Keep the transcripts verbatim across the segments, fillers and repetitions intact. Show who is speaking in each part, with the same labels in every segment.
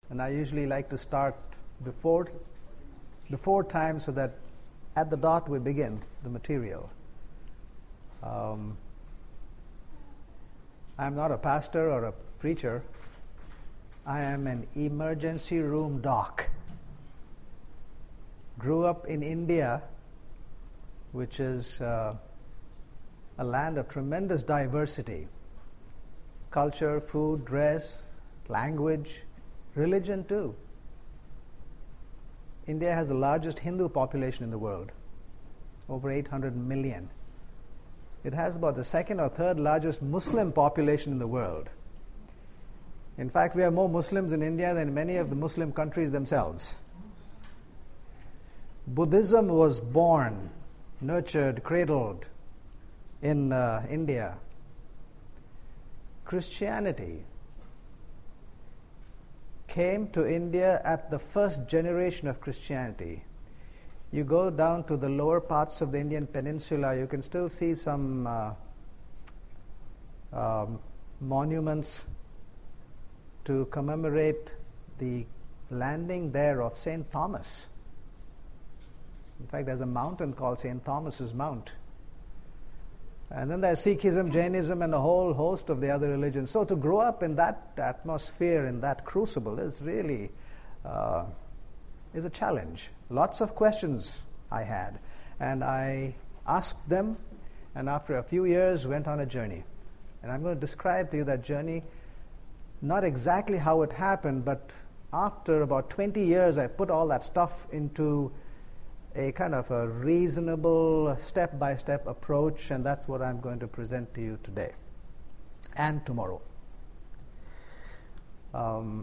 Speaker 1: And I usually like to start before, before time so that at the dot we begin the material. Um, I'm not a pastor or a preacher. I am an emergency room doc. Grew up in India, which is uh, a land of tremendous diversity. Culture, food, dress, language, religion too. India has the largest Hindu population in the world, over eight hundred million. It has about the second or third largest Muslim population in the world. In fact, we have more Muslims in India than many of the Muslim countries themselves. Buddhism was born, nurtured, cradled in uh, India. Christianity came to India at the first generation of Christianity. You go down to the lower parts of the Indian peninsula, you can still see some uh, um, monuments to commemorate the landing there of Saint Thomas. In fact, there's a mountain called Saint Thomas's Mount. And then there's Sikhism, Jainism, and a whole host of the other religions. So to grow up in that atmosphere, in that crucible, is really uh, is a challenge. Lots of questions I had. And I asked them, and after a few years, went on a journey. And I'm going to describe to you that journey, not exactly how it happened, but after about twenty years, I put all that stuff into a kind of a reasonable step-by-step approach, and that's what I'm going to present to you today and tomorrow. Um,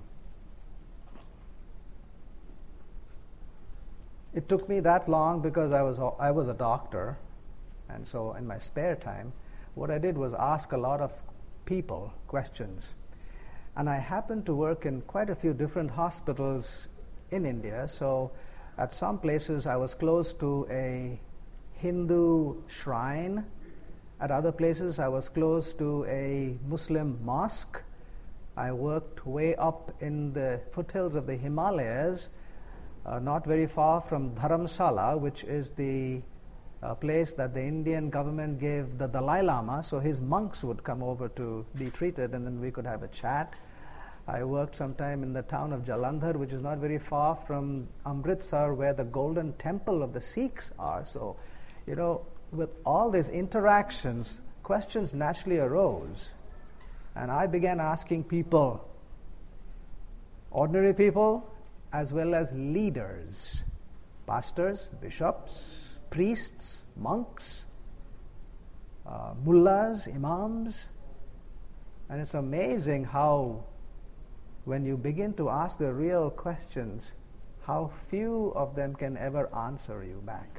Speaker 1: it took me that long because I was I was a doctor, and so in my spare time, what I did was ask a lot of people questions. And I happened to work in quite a few different hospitals in India, so at some places I was close to a Hindu shrine. At other places I was close to a Muslim mosque. I worked way up in the foothills of the Himalayas, uh, not very far from Dharamsala, which is the uh, place that the Indian government gave the Dalai Lama, so his monks would come over to be treated, and then we could have a chat. I worked sometime in the town of Jalandhar, which is not very far from Amritsar, where the Golden Temple of the Sikhs are. So, you know, with all these interactions, questions naturally arose. And I began asking people, ordinary people, as well as leaders, pastors, bishops, priests, monks, uh, mullahs, imams. And it's amazing how, when you begin to ask the real questions, how few of them can ever answer you back.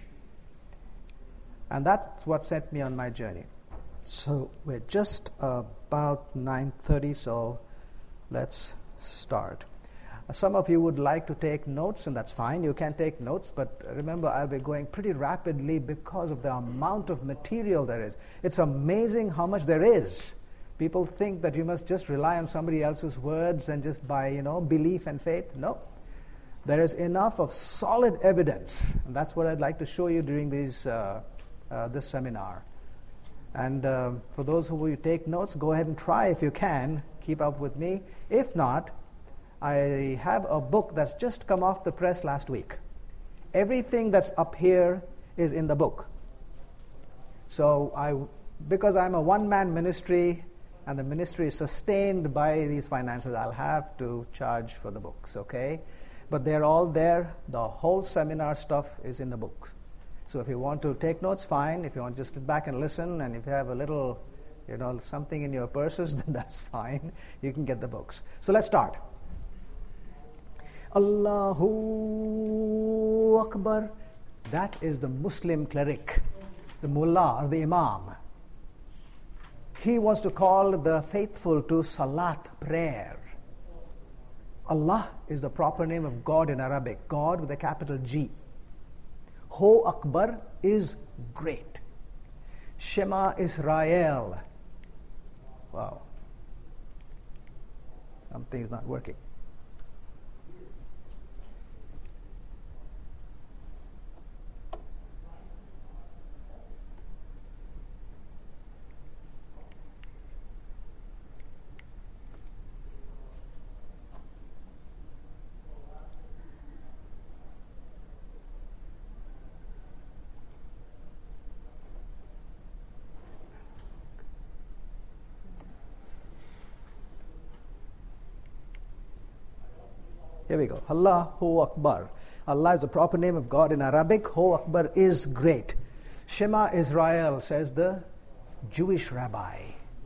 Speaker 1: And that's what set me on my journey. So we're just about nine thirty, so let's start. Some of you would like to take notes, and that's fine. You can take notes, but remember, I'll be going pretty rapidly because of the amount of material there is. It's amazing how much there is. People think that you must just rely on somebody else's words and just by, you know, belief and faith. No. There is enough of solid evidence, and that's what I'd like to show you during these, uh, uh, this seminar. And uh, for those who will take notes, go ahead and try if you can. Keep up with me. If not, I have a book that's just come off the press last week. Everything that's up here is in the book. So I, because I'm a one-man ministry, and the ministry is sustained by these finances, I'll have to charge for the books, okay? But they're all there. The whole seminar stuff is in the book. So if you want to take notes, fine. If you want to just sit back and listen, and if you have a little, you know, something in your purses, then that's fine. You can get the books. So let's start. Allahu Akbar. That is the Muslim cleric, the mullah or the imam. He wants to call the faithful to salat, prayer. Allah is the proper name of God in Arabic, God with a capital G. Ho Akbar is great. Shema Israel. Wow. Something's not working. Here we go. Allahu Akbar. Allah is the proper name of God in Arabic. Ho Akbar is great. Shema Israel, says the Jewish rabbi.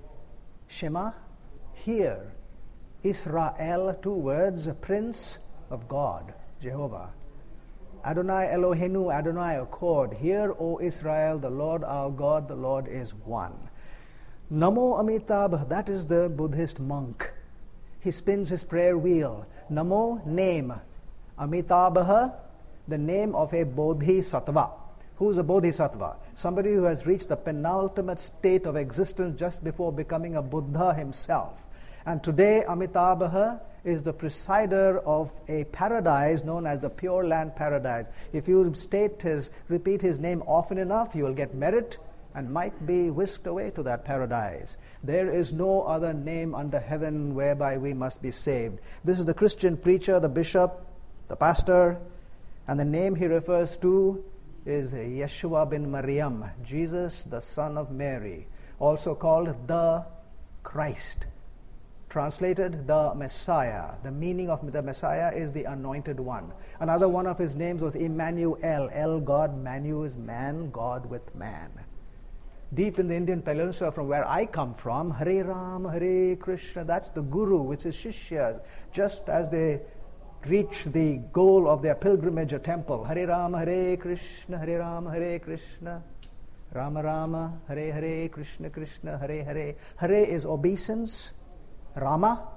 Speaker 1: Shema, hear. Israel, two words, Prince of God, Jehovah. Adonai Eloheinu, Adonai accord. Hear, O Israel, the Lord our God, the Lord is one. Namo Amitabh, that is the Buddhist monk. He spins his prayer wheel. Namo, name. Amitabha, the name of a bodhisattva. Who is a bodhisattva? Somebody who has reached the penultimate state of existence just before becoming a Buddha himself. And today, Amitabha is the presider of a paradise known as the Pure Land Paradise. If you state his, repeat his name often enough, you will get merit and might be whisked away to that paradise. There is no other name under heaven whereby we must be saved. This is the Christian preacher, the bishop, the pastor, and the name he refers to is Yeshua bin Maryam, Jesus, the son of Mary, also called the Christ. Translated, the Messiah. The meaning of the Messiah is the anointed one. Another one of his names was Emmanuel. El, God, Manu is man, God with man. Deep in the Indian peninsula from where I come from, Hare Ram, Hare Krishna, that's the Guru, which is Shishyas. Just as they reach the goal of their pilgrimage or temple, Hare Ram, Hare Krishna, Hare Ram, Hare Krishna, Rama Rama, Hare Hare, Krishna Krishna, Hare Hare. Hare is obeisance. Rama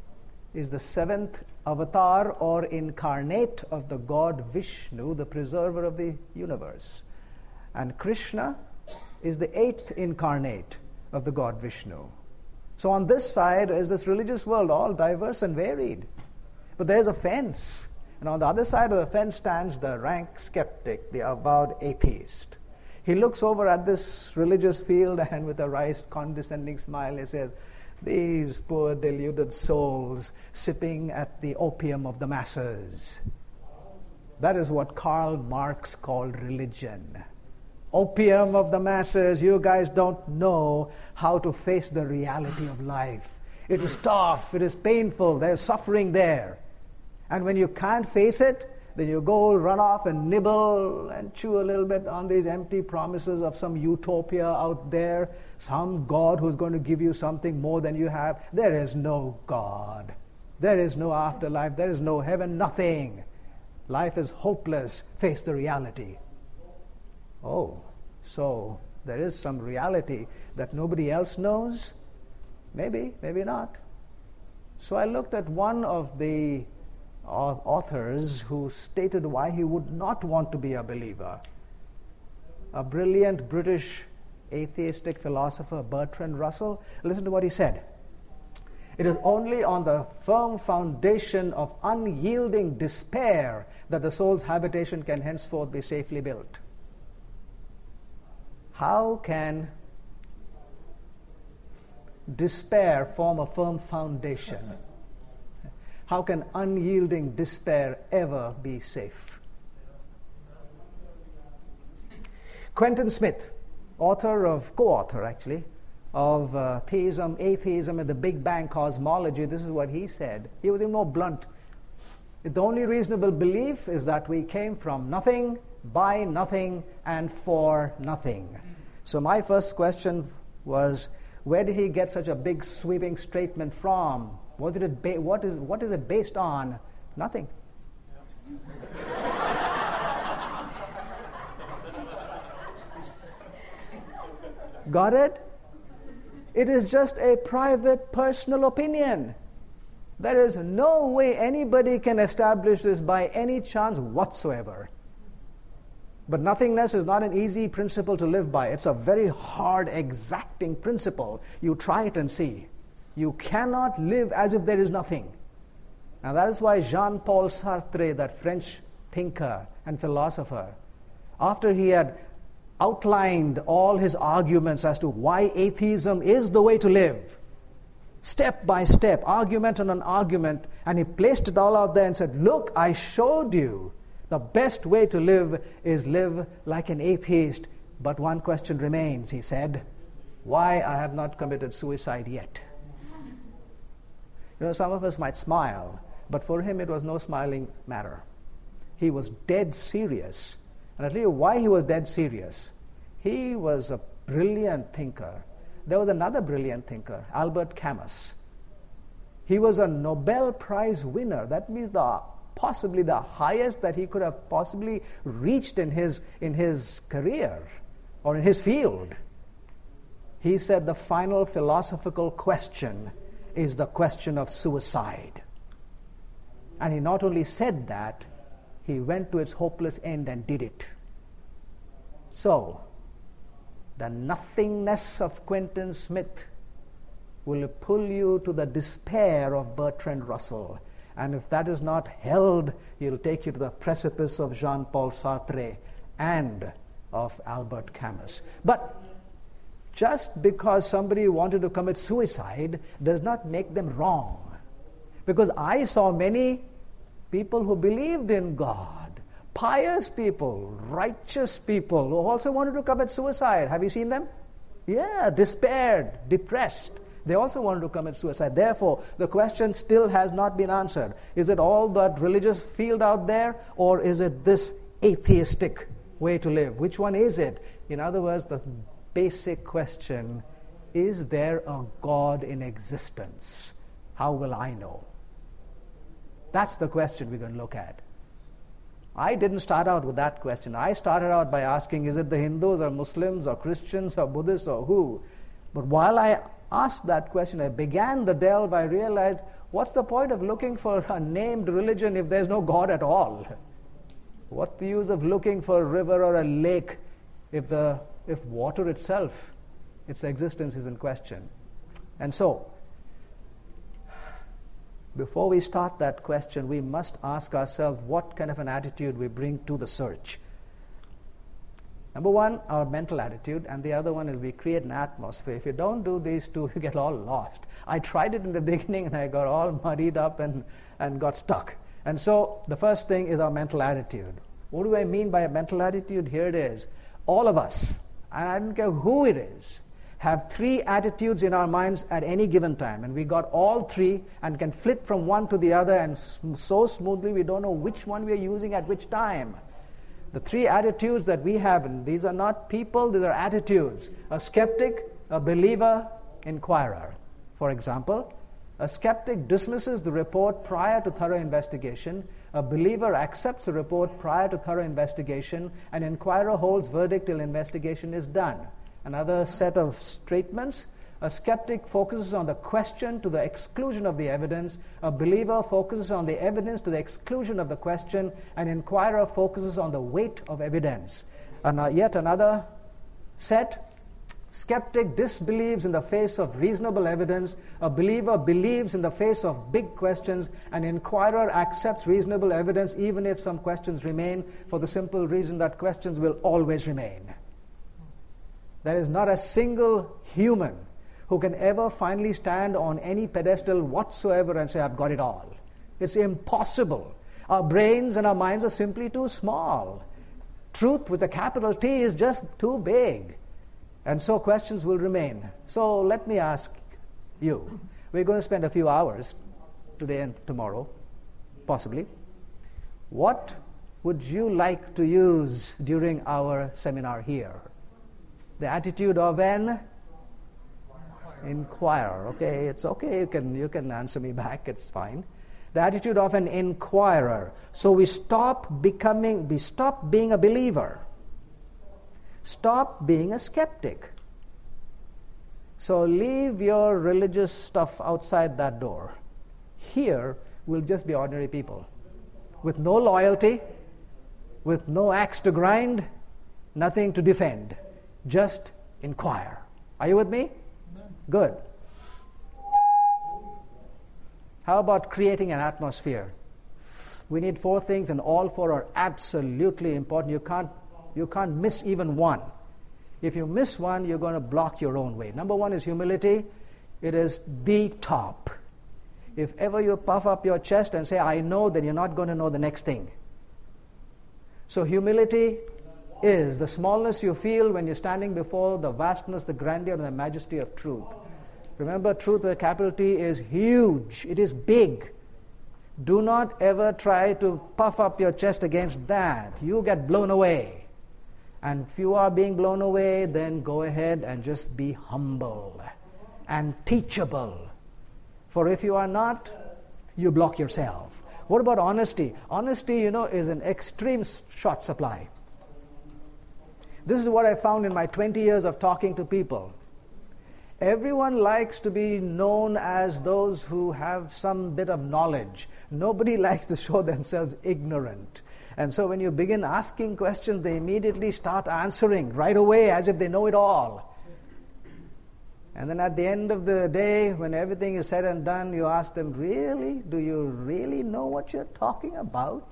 Speaker 1: is the seventh avatar or incarnate of the God Vishnu, the preserver of the universe. And Krishna is the eighth incarnate of the God Vishnu. So on this side is this religious world, all diverse and varied. But there's a fence. And on the other side of the fence stands the rank skeptic, the avowed atheist. He looks over at this religious field and with a wry, condescending smile, he says, these poor deluded souls sipping at the opium of the masses. That is what Karl Marx called religion. Opium of the masses. You guys don't know how to face the reality of life. It is tough, it is painful, there's suffering there. And when you can't face it, then you go run off and nibble and chew a little bit on these empty promises of some utopia out there, some God who's going to give you something more than you have. There is no God. There is no afterlife. There is no heaven, nothing. Life is hopeless. Face the reality. Oh, so there is some reality that nobody else knows? Maybe, maybe not. So I looked at one of the authors who stated why he would not want to be a believer. A brilliant British atheistic philosopher, Bertrand Russell. Listen to what he said. It is only on the firm foundation of unyielding despair that the soul's habitation can henceforth be safely built. How can despair form a firm foundation? How can unyielding despair ever be safe? Quentin Smith, author of, co-author actually, of uh, Theism, Atheism, and the Big Bang Cosmology, this is what he said. He was even more blunt. The only reasonable belief is that we came from nothing, by nothing, and for nothing. So my first question was, where did he get such a big sweeping statement from? Was it a ba- what is what is it based on? Nothing. Got it? It is just a private, personal opinion. There is no way anybody can establish this by any chance whatsoever. But nothingness is not an easy principle to live by. It's a very hard, exacting principle. You try it and see. You cannot live as if there is nothing. And that is why Jean-Paul Sartre, that French thinker and philosopher, after he had outlined all his arguments as to why atheism is the way to live, step by step, argument on an argument, and he placed it all out there and said, look, I showed you the best way to live is live like an atheist. But one question remains, he said, why I have not committed suicide yet. You know, some of us might smile, But for him, it was no smiling matter. He was dead serious. And I'll tell you why he was dead serious. He was a brilliant thinker. There was another brilliant thinker, Albert Camus. He was a Nobel Prize winner. That means the possibly the highest that he could have possibly reached in his in his career or in his field. He said the final philosophical question is the question of suicide. And he not only said that, he went to its hopeless end and did it. So, the nothingness of Quentin Smith will pull you to the despair of Bertrand Russell. And if that is not held, he'll take you to the precipice of Jean-Paul Sartre and of Albert Camus. But just because somebody wanted to commit suicide does not make them wrong. Because I saw many people who believed in God, pious people, righteous people, who also wanted to commit suicide. Have you seen them? Yeah, despaired, depressed. They also wanted to commit suicide. Therefore, the question still has not been answered. Is it all that religious field out there, or is it this atheistic way to live? Which one is it? In other words, the basic question, is there a God in existence? How will I know? That's the question we're going to look at. I didn't start out with that question. I started out by asking, is it the Hindus or Muslims or Christians or Buddhists or who? But while I asked that question, I began the delve, I realized, what's the point of looking for a named religion if there's no God at all? What's the use of looking for a river or a lake if the if water itself, its existence is in question? And so, before we start that question, we must ask ourselves what kind of an attitude we bring to the search. Number one, our mental attitude, and the other one is we create an atmosphere. If you don't do these two, you get all lost. I tried it in the beginning and I got all muddied up and, and got stuck. And so the first thing is our mental attitude. What do I mean by a mental attitude? Here it is. All of us, and I don't care who it is, have three attitudes in our minds at any given time. And we got all three and can flip from one to the other, and so smoothly we don't know which one we are using at which time. The three attitudes that we have, and these are not people, these are attitudes. A skeptic, a believer, inquirer. For example, a skeptic dismisses the report prior to thorough investigation. A believer accepts the report prior to thorough investigation. An inquirer holds verdict till investigation is done. Another set of statements. A skeptic focuses on the question to the exclusion of the evidence. A believer focuses on the evidence to the exclusion of the question. An inquirer focuses on the weight of evidence. And uh, yet another set. Skeptic disbelieves in the face of reasonable evidence. A believer believes in the face of big questions. An inquirer accepts reasonable evidence even if some questions remain, for the simple reason that questions will always remain. There is not a single human who can ever finally stand on any pedestal whatsoever and say, I've got it all. It's impossible. Our brains and our minds are simply too small. Truth with a capital T is just too big. And so questions will remain. So let me ask you. We're going to spend a few hours today and tomorrow, possibly. What would you like to use during our seminar here? The attitude of an inquirer. Okay, it's okay. You can you can answer me back. It's fine. The attitude of an inquirer. So we stop becoming, we stop being a believer. Stop being a skeptic. So leave your religious stuff outside that door. Here, we'll just be ordinary people. With no loyalty, with no axe to grind, nothing to defend. Just inquire. Are you with me? Amen. Good. How about creating an atmosphere? We need four things, and all four are absolutely important. You can't, you can't miss even one. If you miss one, you're going to block your own way. Number one is humility. It is the top. If ever you puff up your chest and say, I know, then you're not going to know the next thing. So humility is the smallness you feel when you're standing before the vastness, the grandeur, and the majesty of truth. Remember, truth with a capital T is huge. It is big. Do not ever try to puff up your chest against that. You get blown away. And if you are being blown away, then go ahead and just be humble and teachable. For if you are not, you block yourself. What about honesty? Honesty, you know, is an extreme short supply. This is what I found in my twenty years of talking to people. Everyone likes to be known as those who have some bit of knowledge. Nobody likes to show themselves ignorant. And so when you begin asking questions, they immediately start answering right away as if they know it all. And then at the end of the day, when everything is said and done, you ask them, really? Do you really know what you're talking about?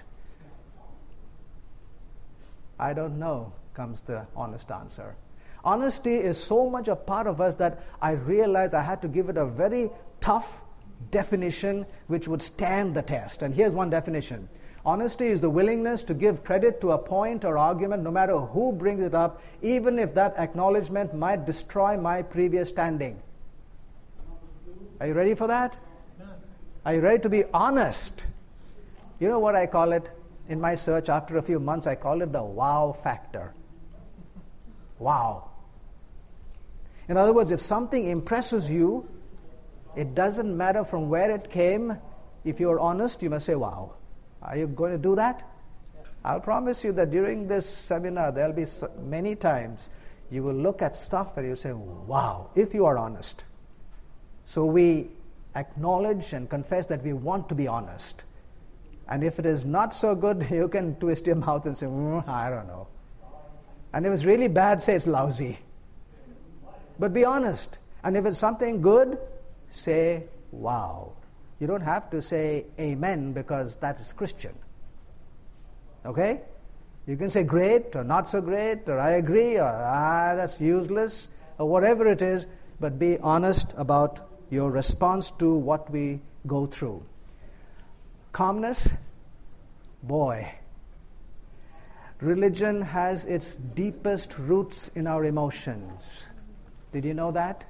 Speaker 1: I don't know, comes the honest answer. Honesty is so much a part of us that I realized I had to give it a very tough definition which would stand the test. And here's one definition. Honesty is the willingness to give credit to a point or argument no matter who brings it up, even if that acknowledgement might destroy my previous standing. Are you ready for that? Are you ready to be honest? You know what I call it? In my search, after a few months, I call it the wow factor. Wow. In other words, if something impresses you, it doesn't matter from where it came. If you're honest, you must say, wow. Are you going to do that? I'll promise you that during this seminar, there'll be many times you will look at stuff and you say, wow, if you are honest. So we acknowledge and confess that we want to be honest. And if it is not so good, you can twist your mouth and say, mm, I don't know. And if it's really bad, say it's lousy. But be honest. And if it's something good, say, wow. You don't have to say amen because that is Christian. Okay? You can say great or not so great or I agree or ah, that's useless or whatever it is, but be honest about your response to what we go through. Calmness, boy. Religion has its deepest roots in our emotions. Did you know that?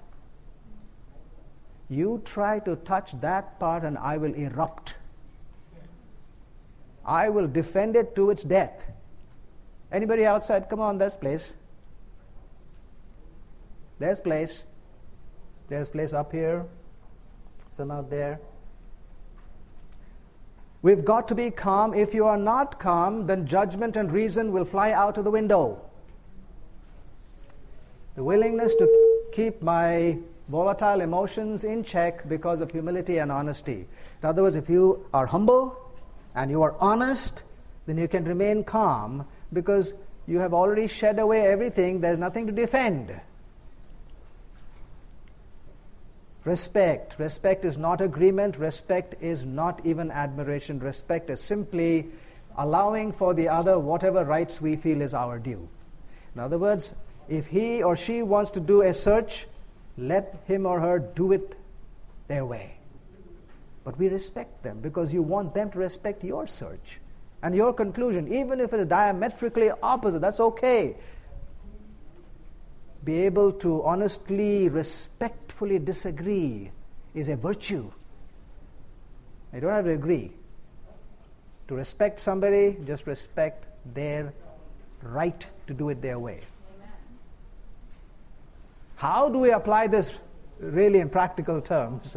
Speaker 1: You try to touch that part and I will erupt. I will defend it to its death. Anybody outside? Come on, there's place. There's place. There's place up here. Some out there. We've got to be calm. If you are not calm, then judgment and reason will fly out of the window. The willingness to keep my volatile emotions in check because of humility and honesty. In other words, if you are humble and you are honest, then you can remain calm because you have already shed away everything. There's nothing to defend. Respect. Respect is not agreement. Respect is not even admiration. Respect is simply allowing for the other whatever rights we feel is our due. In other words, if he or she wants to do a search, let him or her do it their way. But we respect them because you want them to respect your search and your conclusion. Even if it is diametrically opposite, that's okay. Be able to honestly, respectfully disagree is a virtue. You don't have to agree. To respect somebody, just respect their right to do it their way. How do we apply this really in practical terms?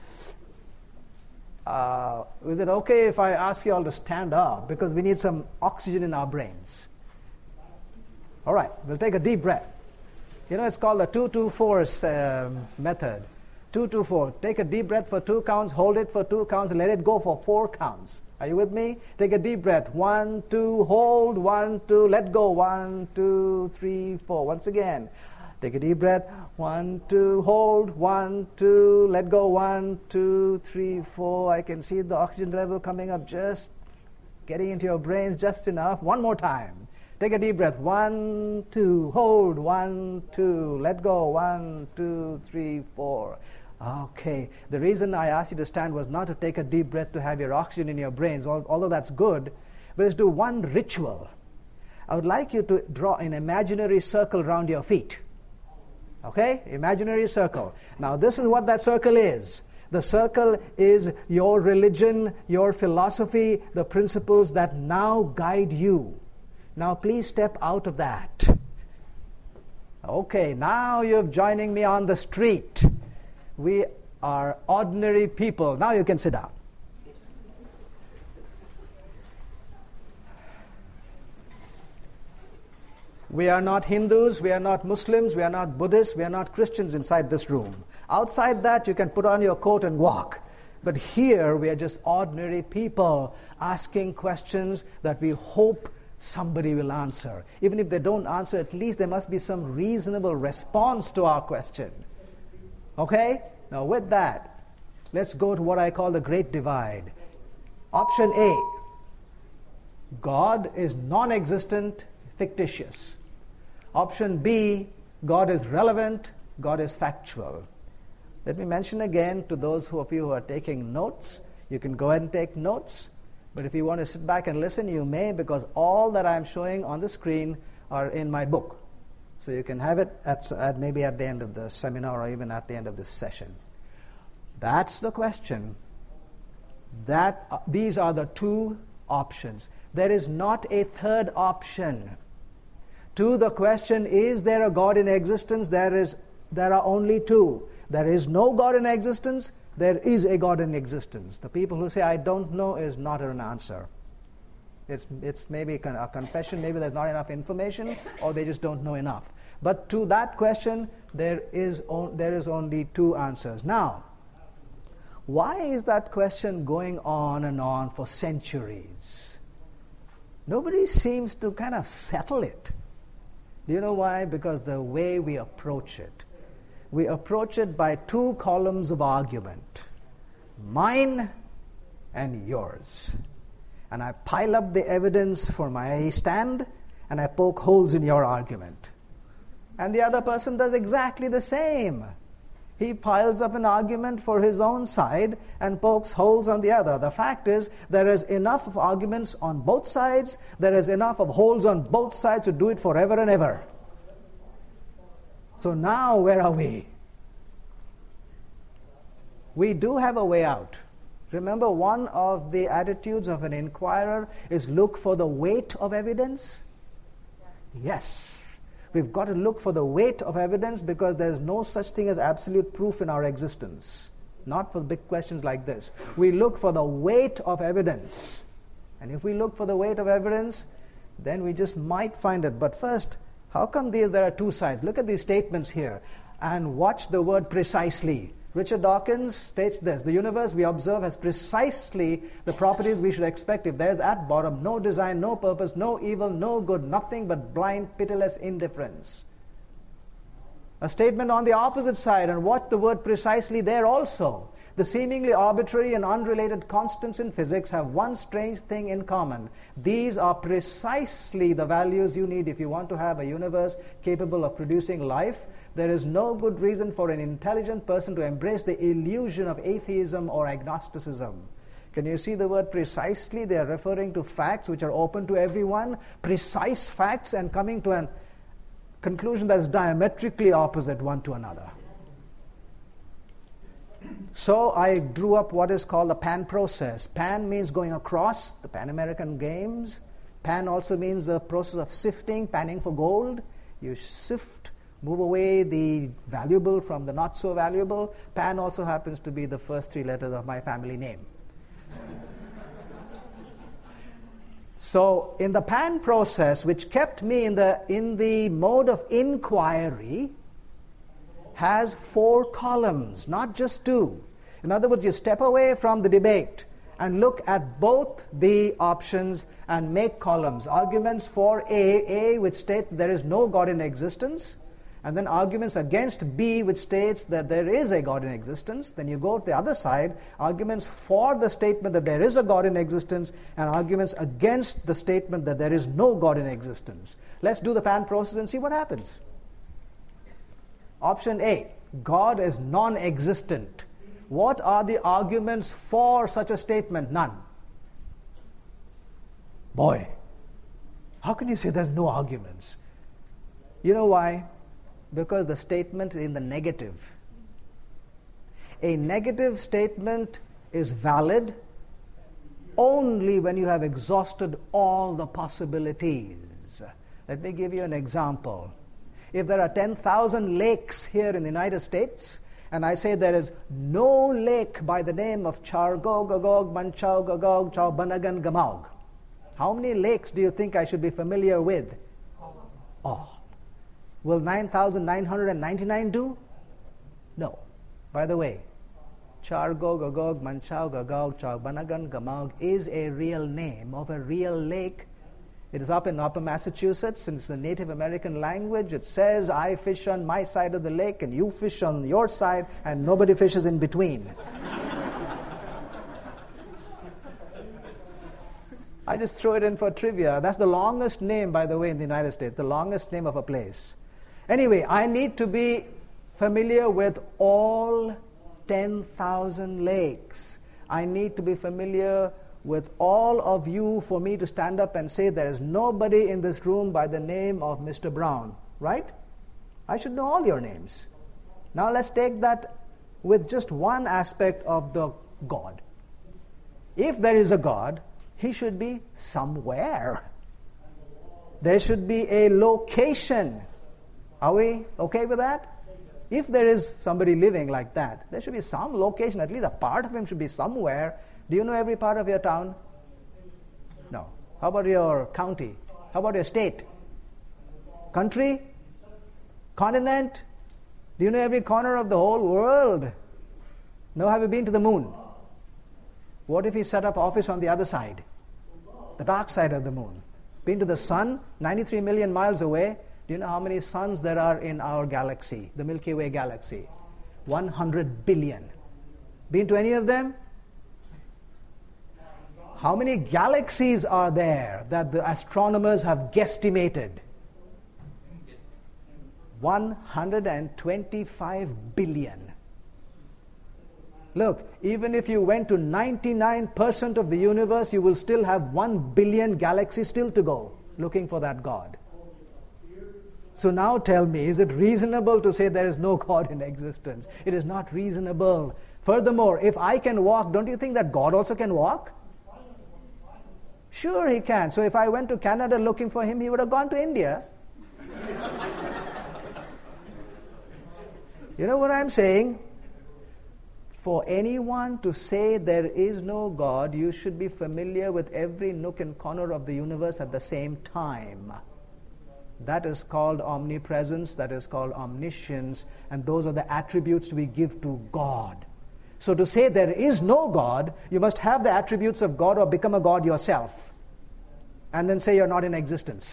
Speaker 1: Uh, is it okay if I ask you all to stand up because we need some oxygen in our brains? All right, we'll take a deep breath. You know, it's called the two two four um, method. two two four. Take a deep breath for two counts, hold it for two counts, and let it go for four counts. Are you with me? Take a deep breath. One, two, hold. One, two, let go. One, two, three, four. Once again. Take a deep breath. One, two, hold. One, two, let go. One, two, three, four. I can see the oxygen level coming up, just getting into your brains just enough. One more time. Take a deep breath. One, two, hold. One, two, let go. One, two, three, four. Okay. The reason I asked you to stand was not to take a deep breath to have your oxygen in your brains, although that's good, but it's to do one ritual. I would like you to draw an imaginary circle around your feet. Okay? Imaginary circle. Now, this is what that circle is. The circle is your religion, your philosophy, the principles that now guide you. Now please step out of that. Okay, now you're joining me on the street. We are ordinary people. Now you can sit down. We are not Hindus, we are not Muslims, we are not Buddhists, we are not Christians inside this room. Outside that, you can put on your coat and walk. But here, we are just ordinary people asking questions that we hope somebody will answer. Even if they don't answer, at least there must be some reasonable response to our question. Okay? Now with that, let's go to what I call the Great Divide. Option A, God is non-existent, fictitious. Option B, God is relevant, God is factual. Let me mention again to those of you who are taking notes, you can go ahead and take notes, but if you want to sit back and listen, you may, because all that I'm showing on the screen are in my book. So you can have it at, at maybe at the end of the seminar or even at the end of this session. That's the question. That uh, these are the two options. There is not a third option. To the question, is there a God in existence? There is. There are only two. There is no God in existence. There is a God in existence. The people who say, I don't know, is not an answer. It's, it's maybe a confession, maybe there's not enough information, or they just don't know enough. But to that question, there is, on, there is only two answers. Now, why is that question going on and on for centuries? Nobody seems to kind of settle it. Do you know why? Because the way we approach it. We approach it by two columns of argument. Mine and yours. And I pile up the evidence for my stand, and I poke holes in your argument. And the other person does exactly the same. He piles up an argument for his own side and pokes holes on the other. The fact is, there is enough of arguments on both sides. There is enough of holes on both sides to do it forever and ever. So now, where are we? We do have a way out. Remember, one of the attitudes of an inquirer is look for the weight of evidence? Yes. Yes. We've got to look for the weight of evidence, because there's no such thing as absolute proof in our existence. Not for big questions like this. We look for the weight of evidence. And if we look for the weight of evidence, then we just might find it. But first, how come these, there are two sides? Look at these statements here and watch the word precisely. Richard Dawkins states this: the universe we observe has precisely the properties we should expect if there is at bottom no design, no purpose, no evil, no good, nothing but blind, pitiless indifference. A statement on the opposite side, and watch the word precisely there also. The seemingly arbitrary and unrelated constants in physics have one strange thing in common. These are precisely the values you need if you want to have a universe capable of producing life. There is no good reason for an intelligent person to embrace the illusion of atheism or agnosticism. Can you see the word precisely? They are referring to facts which are open to everyone, precise facts, and coming to a conclusion that is diametrically opposite one to another. So I drew up what is called the Pan process. Pan means going across, the Pan American Games. Pan also means the process of sifting, panning for gold. You sift, move away the valuable from the not so valuable. Pan also happens to be the first three letters of my family name. So in the Pan process, which kept me in the in the mode of inquiry, has four columns, not just two. In other words, you step away from the debate and look at both the options and make columns. Arguments for A, A which states there is no God in existence, and then arguments against B which states that there is a God in existence. Then you go to the other side, arguments for the statement that there is a God in existence, and arguments against the statement that there is no God in existence. Let's do the Pan process and see what happens. Option A, God is non-existent. What are the arguments for such a statement? None. Boy, how can you say there's no arguments? You know why? Because the statement is in the negative. A negative statement is valid only when you have exhausted all the possibilities. Let me give you an example. If there are ten thousand lakes here in the United States, and I say there is no lake by the name of Chargog, Agog, Manchau, Gagog, Chau, Banagan, Gamog, how many lakes do you think I should be familiar with? All. Will nine thousand nine hundred ninety-nine do? No. By the way, Chargog, Agog, Manchau, Gagog, Chau, Banagan, Gamog is a real name of a real lake. It is up in Upper Massachusetts, and it's the Native American language. It says, I fish on my side of the lake, and you fish on your side, and nobody fishes in between. I just throw it in for trivia. That's the longest name, by the way, in the United States, the longest name of a place. Anyway, I need to be familiar with all ten thousand lakes. I need to be familiar with all of you for me to stand up and say there is nobody in this room by the name of Mister Brown, right? I should know all your names. Now let's take that with just one aspect of the God. If there is a God, he should be somewhere. There should be a location. Are we okay with that? If there is somebody living like that, there should be some location, at least a part of him should be somewhere. Do you know every part of your town? No. How about your county? How about your state? Country? Continent? Do you know every corner of the whole world? No, have you been to the moon? What if he set up office on the other side? The dark side of the moon. Been to the sun, ninety-three million miles away. Do you know how many suns there are in our galaxy, the Milky Way galaxy? one hundred billion. Been to any of them? How many galaxies are there that the astronomers have guesstimated? one hundred twenty-five billion. Look, even if you went to ninety-nine percent of the universe, you will still have one billion galaxies still to go, looking for that God. So now tell me, is it reasonable to say there is no God in existence? It is not reasonable. Furthermore, if I can walk, don't you think that God also can walk? Sure he can. So if I went to Canada looking for him, he would have gone to India. You know what I'm saying? For anyone to say there is no God, you should be familiar with every nook and corner of the universe at the same time. That is called omnipresence, that is called omniscience, and those are the attributes we give to God. So to say there is no God, you must have the attributes of God or become a God yourself, and then say you're not in existence.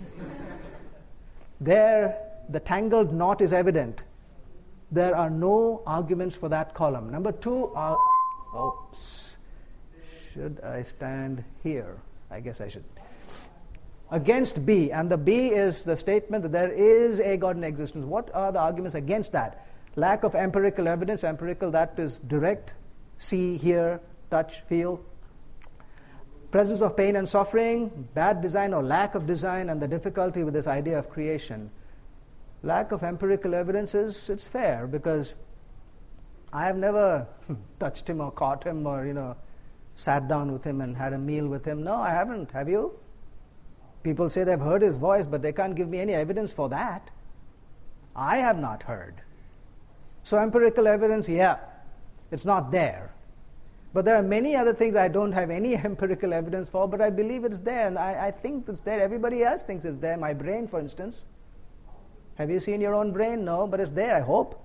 Speaker 1: There, the tangled knot is evident. There are no arguments for that column. Number two, are, oops, should I stand here? I guess I should. Against B, and the B is the statement that there is a God in existence. What are the arguments against that? Lack of empirical evidence. Empirical, that is direct, see, hear, touch, feel. Presence of pain and suffering, bad design or lack of design, and the difficulty with this idea of creation. Lack of empirical evidence is, it's fair, because I have never touched him or caught him or, you know, sat down with him and had a meal with him. No, I haven't. Have you? People say they've heard his voice, but they can't give me any evidence for that. I have not heard. So empirical evidence, yeah, it's not there. But there are many other things I don't have any empirical evidence for, but I believe it's there, and I, I think it's there. Everybody else thinks it's there. My brain, for instance. Have you seen your own brain? No, but it's there, I hope.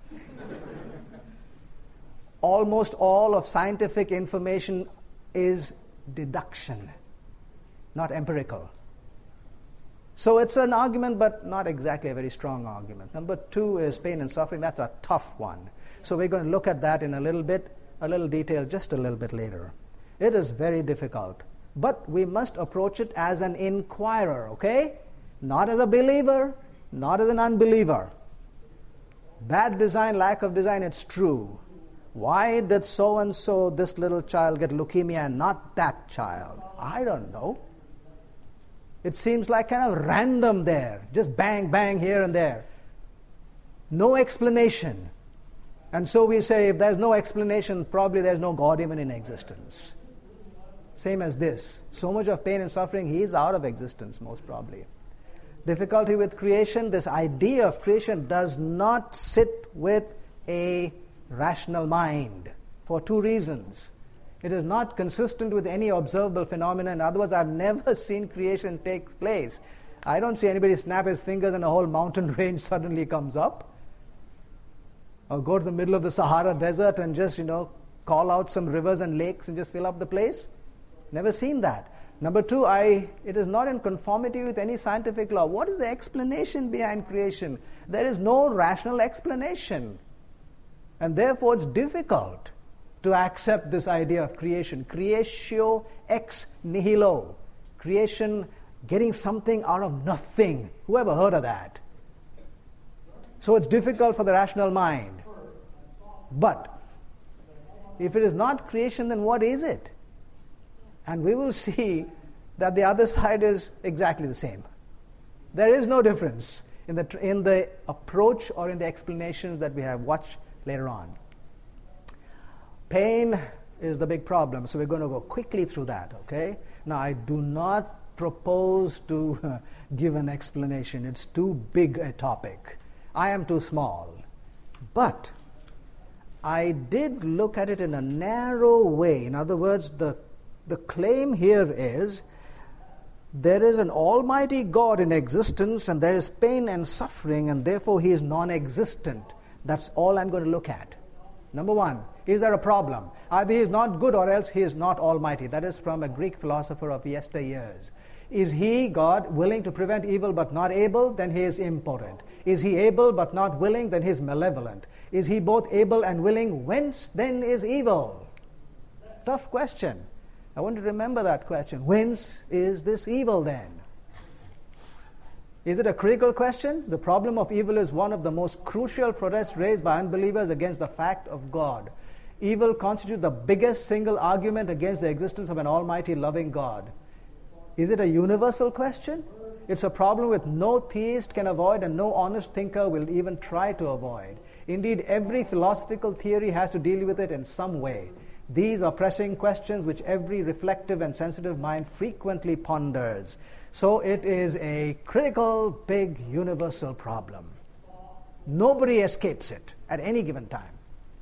Speaker 1: Almost all of scientific information is deduction, not empirical. So it's an argument, but not exactly a very strong argument. Number two is pain and suffering. That's a tough one. So we're going to look at that in a little bit, a little detail, just a little bit later. It is very difficult. But we must approach it as an inquirer, okay? Not as a believer, not as an unbeliever. Bad design, lack of design, it's true. Why did so-and-so, this little child, get leukemia and not that child? I don't know. It seems like kind of random there. Just bang, bang here and there. No explanation. And so we say, if there's no explanation, probably there's no God even in existence. Same as this. So much of pain and suffering, he is out of existence, most probably. Difficulty with creation, this idea of creation does not sit with a rational mind for two reasons. It is not consistent with any observable phenomenon. In other words, I've never seen creation take place. I don't see anybody snap his fingers and a whole mountain range suddenly comes up. Or go to the middle of the Sahara Desert and just, you know, call out some rivers and lakes and just fill up the place. Never seen that. Number two, I, it is not in conformity with any scientific law. What is the explanation behind creation? There is no rational explanation. And therefore it's difficult to accept this idea of creation. Creatio ex nihilo. Creation, getting something out of nothing. Who ever heard of that? So it's difficult for the rational mind. But if it is not creation, then what is it? And we will see that the other side is exactly the same. There is no difference in the in the approach or in the explanations that we have. Watch later on. Pain is the big problem, so we're going to go quickly through that, okay? Now, I do not propose to uh, give an explanation. It's too big a topic. I am too small. But I did look at it in a narrow way. In other words, the, the claim here is there is an almighty God in existence and there is pain and suffering and therefore he is non-existent. That's all I'm going to look at. Number one, is there a problem? Either he is not good or else he is not almighty. That is from a Greek philosopher of yesteryears. Is he, God, willing to prevent evil but not able? Then he is impotent. Is he able but not willing? Then he is malevolent. Is he both able and willing? Whence then is evil? Tough question. I want to remember that question. Whence is this evil then? Is it a critical question? The problem of evil is one of the most crucial protests raised by unbelievers against the fact of God. Evil constitutes the biggest single argument against the existence of an almighty loving God. Is it a universal question? It's a problem which no theist can avoid and no honest thinker will even try to avoid. Indeed, every philosophical theory has to deal with it in some way. These are pressing questions which every reflective and sensitive mind frequently ponders. So it is a critical, big, universal problem. Nobody escapes it at any given time.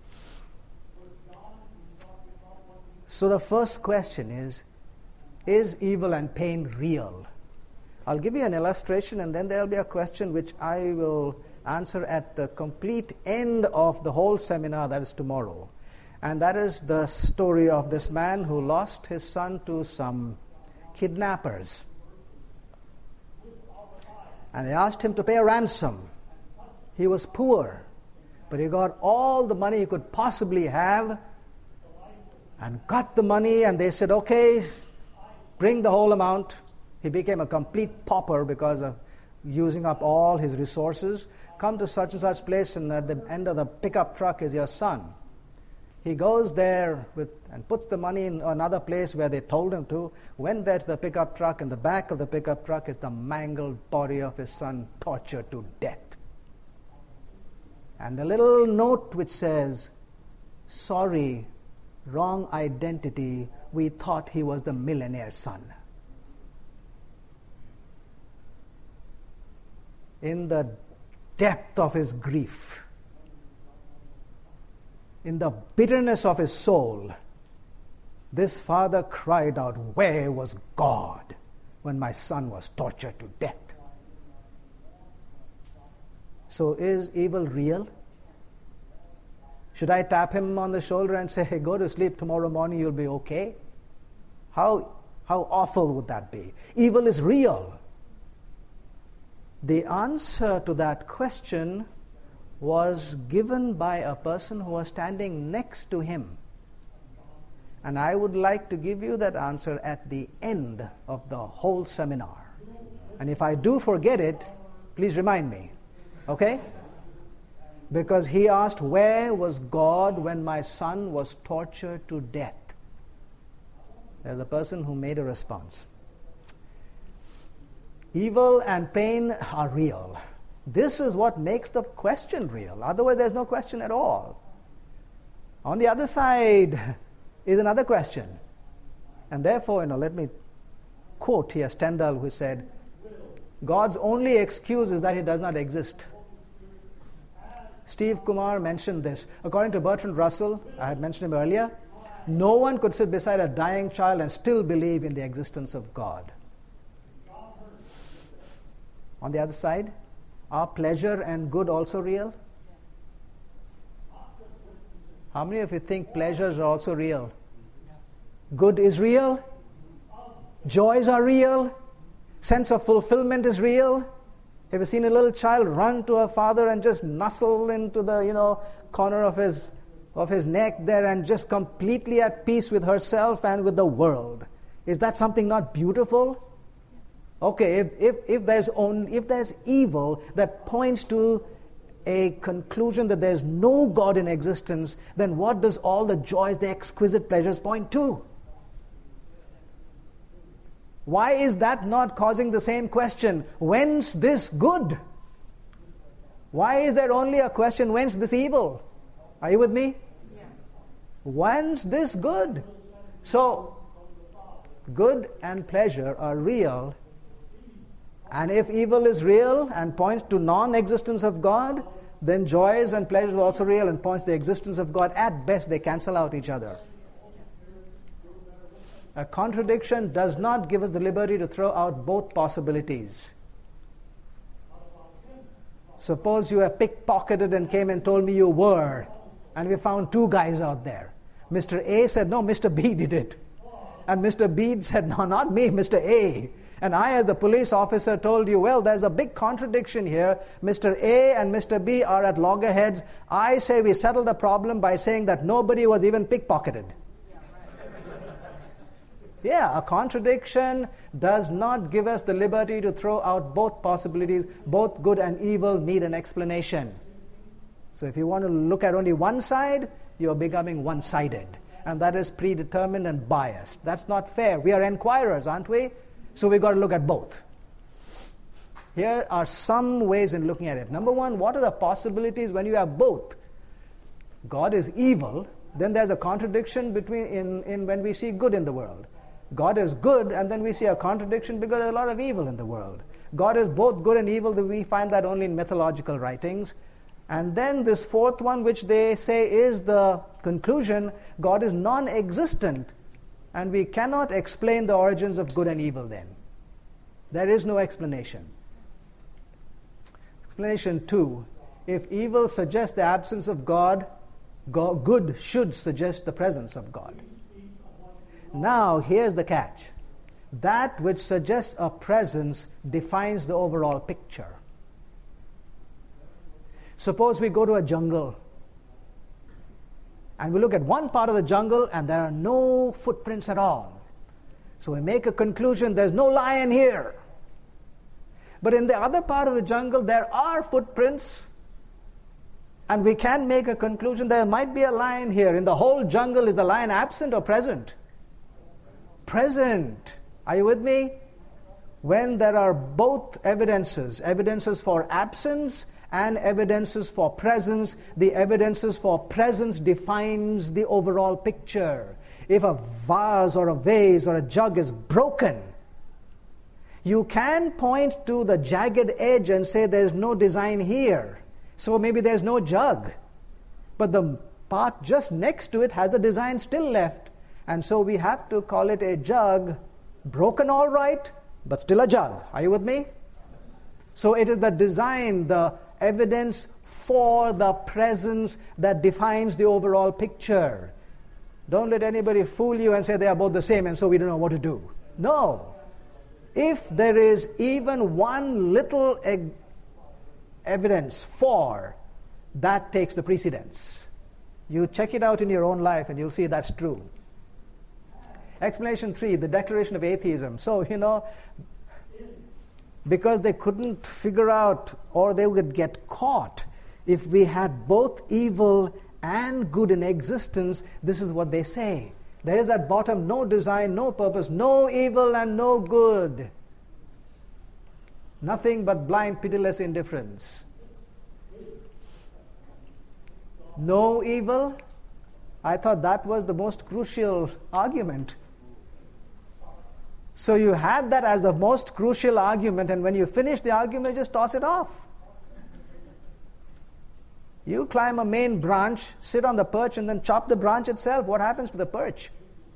Speaker 1: So the first question is, is evil and pain real? I'll give you an illustration and then there will be a question which I will answer at the complete end of the whole seminar, that is tomorrow. And that is the story of this man who lost his son to some kidnappers. And they asked him to pay a ransom. He was poor, but he got all the money he could possibly have and got the money, and they said, okay, bring the whole amount. He became a complete pauper because of using up all his resources. Come to such and such place, and at the end of the pickup truck is your son. He goes there with and puts the money in another place where they told him to. Went there to the pickup truck, and the back of the pickup truck is the mangled body of his son, tortured to death. And the little note which says, sorry, wrong identity, we thought he was the millionaire's son. In the depth of his grief, in the bitterness of his soul, this father cried out, where was God when my son was tortured to death? So is evil real? Should I tap him on the shoulder and say, hey, go to sleep, tomorrow morning you'll be okay? How, how awful would that be? Evil is real. The answer to that question was given by a person who was standing next to him. And I would like to give you that answer at the end of the whole seminar. And if I do forget it, please remind me. Okay? Because he asked, where was God when my son was tortured to death? There's a person who made a response. Evil and pain are real. This is what makes the question real. Otherwise, there's no question at all. On the other side is another question. And therefore, you know, let me quote here Stendhal, who said, God's only excuse is that he does not exist. Steve Kumar mentioned this. According to Bertrand Russell, I had mentioned him earlier, no one could sit beside a dying child and still believe in the existence of God. On the other side, are pleasure and good also real? How many of you think pleasures are also real? Good is real? Joys are real? Sense of fulfillment is real? Have you seen a little child run to her father and just nuzzle into the, you know, corner of his of his neck there and just completely at peace with herself and with the world? Is that something not beautiful? Okay, if if, if there's only if there's evil that points to a conclusion that there's no God in existence, then what does all the joys, the exquisite pleasures point to? Why is that not causing the same question? Whence this good? Why is there only a question, whence this evil? Are you with me? Yes. Whence this good? So, good and pleasure are real. And if evil is real and points to non-existence of God, then joys and pleasures are also real and points to the existence of God. At best, they cancel out each other. A contradiction does not give us the liberty to throw out both possibilities. Suppose you were pickpocketed and came and told me you were, and we found two guys out there. Mister A said, no, Mister B did it. And Mister B said, no, not me, Mister A. And I, as the police officer, told you, well, there's a big contradiction here. Mister A and Mister B are at loggerheads. I say we settle the problem by saying that nobody was even pickpocketed. Yeah, a contradiction does not give us the liberty to throw out both possibilities. Both good and evil need an explanation. So if you want to look at only one side, you're becoming one-sided. And that is predetermined and biased. That's not fair. We are inquirers, aren't we? So we've got to look at both. Here are some ways in looking at it. Number one, what are the possibilities when you have both? God is evil, then there's a contradiction between in, in when we see good in the world. God is good, and then we see a contradiction because there's a lot of evil in the world. God is both good and evil, we find that only in mythological writings. And then this fourth one, which they say is the conclusion, God is non-existent, and we cannot explain the origins of good and evil then. There is no explanation. Explanation two, if evil suggests the absence of God, God, good should suggest the presence of God. Now, here's the catch. That which suggests a presence defines the overall picture. Suppose we go to a jungle and we look at one part of the jungle and there are no footprints at all. So we make a conclusion, there's no lion here. But in the other part of the jungle, there are footprints, and we can make a conclusion there might be a lion here. In the whole jungle, is the lion absent or present? Present. Are you with me? When there are both evidences, evidences for absence and evidences for presence, the evidences for presence defines the overall picture. If a vase or a vase or a jug is broken, you can point to the jagged edge and say there's no design here. So maybe there's no jug. But the part just next to it has a design still left. And so we have to call it a jug, broken all right, but still a jug. Are you with me? So it is the design, the evidence for the presence that defines the overall picture. Don't let anybody fool you and say they are both the same and so we don't know what to do. No. If there is even one little eg- evidence for, that takes the precedence. You check it out in your own life and you'll see that's true. Explanation three, the declaration of atheism. So, you know, because they couldn't figure out, or they would get caught, if we had both evil and good in existence, this is what they say. There is at bottom no design, no purpose, no evil and no good. Nothing but blind, pitiless indifference. No evil I thought that was the most crucial argument. So you had that as the most crucial argument, and when you finish the argument, just toss it off. You climb a main branch, sit on the perch, and then chop the branch itself. What happens to the perch?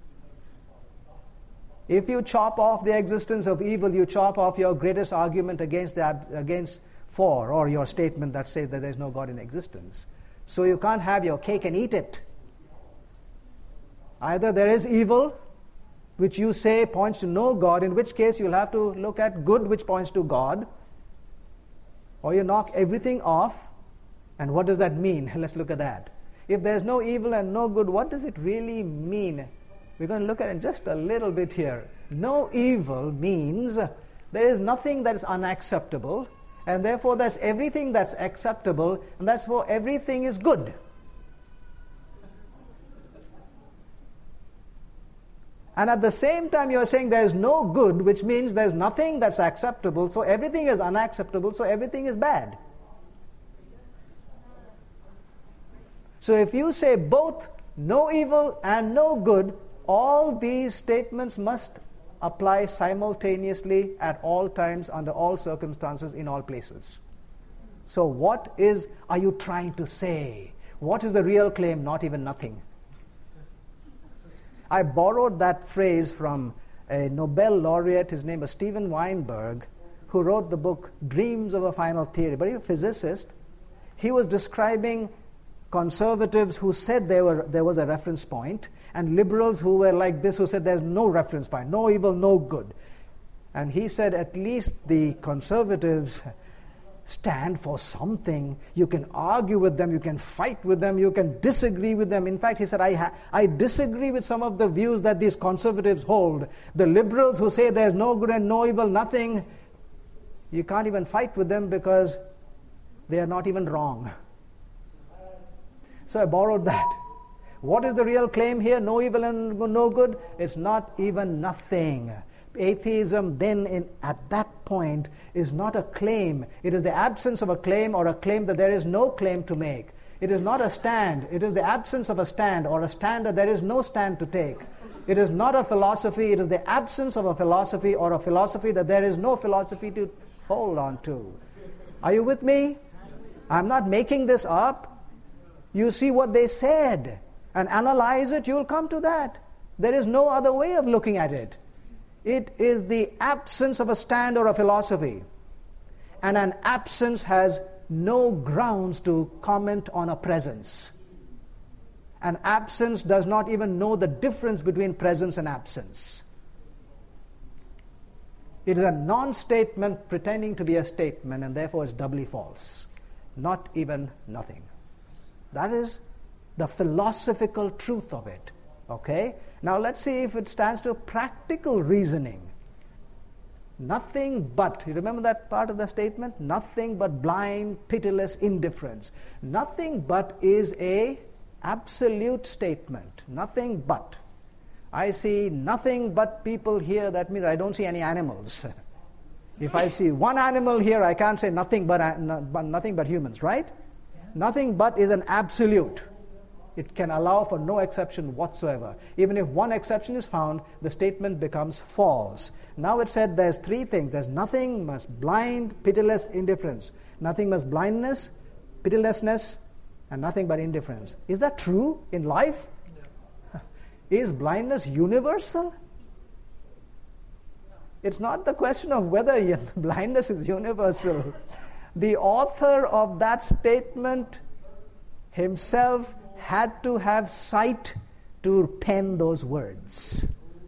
Speaker 1: If you chop off the existence of evil, you chop off your greatest argument against the against for, or your statement that says that there is no God in existence. So you can't have your cake and eat it. Either there is evil, which you say points to no God, in which case you'll have to look at good, which points to God, or you knock everything off. And what does that mean? Let's look at that. If there's no evil and no good, what does it really mean? We're going to look at it just a little bit here. No evil means there is nothing that is unacceptable, and therefore there's everything that's acceptable, and that's for everything is good. And at the same time you're saying there is no good, which means there's nothing that's acceptable, so everything is unacceptable, so everything is bad. So if you say both no evil and no good, all these statements must apply simultaneously at all times, under all circumstances, in all places. So what is are you trying to say? What is the real claim? Not even nothing. I borrowed that phrase from a Nobel laureate, his name was Steven Weinberg, who wrote the book Dreams of a Final Theory. But he was a physicist. He was describing conservatives who said there were there was a reference point, and liberals who were like this, who said there's no reference point, no evil, no good. And he said at least the conservatives stand for something. You can argue with them, you can fight with them, you can disagree with them. In fact, he said, I, ha- I disagree with some of the views that these conservatives hold. The liberals who say there's no good and no evil, nothing, you can't even fight with them because they are not even wrong. So I borrowed that. What is the real claim here? No evil and no good? It's not even nothing. Atheism then, in, at that point, is not a claim. It is the absence of a claim, or a claim that there is no claim to make. It is not a stand. It is the absence of a stand, or a stand that there is no stand to take. It is not a philosophy. It is the absence of a philosophy, or a philosophy that there is no philosophy to hold on to. Are you with me? I'm not making this up. You see what they said and analyze it, you'll come to that. There is no other way of looking at it. It is the absence of a stand or a philosophy. And an absence has no grounds to comment on a presence. An absence does not even know the difference between presence and absence. It is a non-statement pretending to be a statement, and therefore it's doubly false. Not even nothing. That is the philosophical truth of it. Okay? Now let's see if it stands to practical reasoning. Nothing but, you remember that part of the statement? Nothing but blind, pitiless indifference. Nothing but is a absolute statement. Nothing but. I see nothing but people here, that means I don't see any animals. If I see one animal here, I can't say nothing but, uh, nothing but humans, right? Nothing but is an absolute. It can allow for no exception whatsoever. Even if one exception is found, the statement becomes false. Now it said there's three things. There's nothing must blind, pitiless, indifference. Nothing must blindness, pitilessness, and nothing but indifference. Is that true in life? No. Is blindness universal? It's not the question of whether blindness is universal. The author of that statement himself had to have sight to pen those words.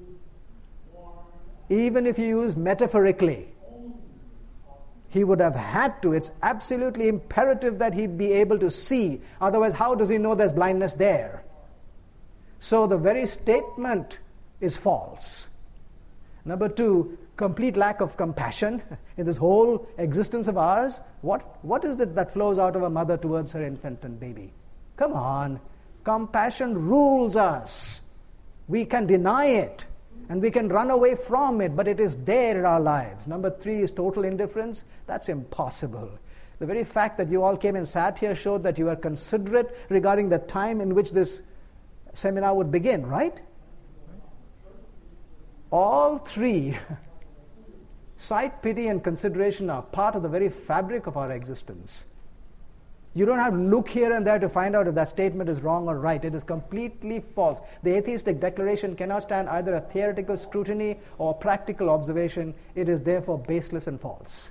Speaker 1: Even if he used metaphorically, he would have had to. It's absolutely imperative that he be able to see. Otherwise, how does he know there's blindness there? So the very statement is false. Number two, complete lack of compassion in this whole existence of ours. What, what is it that flows out of a mother towards her infant and baby? Come on. Compassion rules us. We can deny it and we can run away from it, but it is there in our lives. Number three is total indifference. That's impossible. The very fact that you all came and sat here showed that you are considerate regarding the time in which this seminar would begin, right? All three, sight, pity, and consideration, are part of the very fabric of our existence. You don't have to look here and there to find out if that statement is wrong or right. It is completely false. The atheistic declaration cannot stand either a theoretical scrutiny or practical observation. It is therefore baseless and false.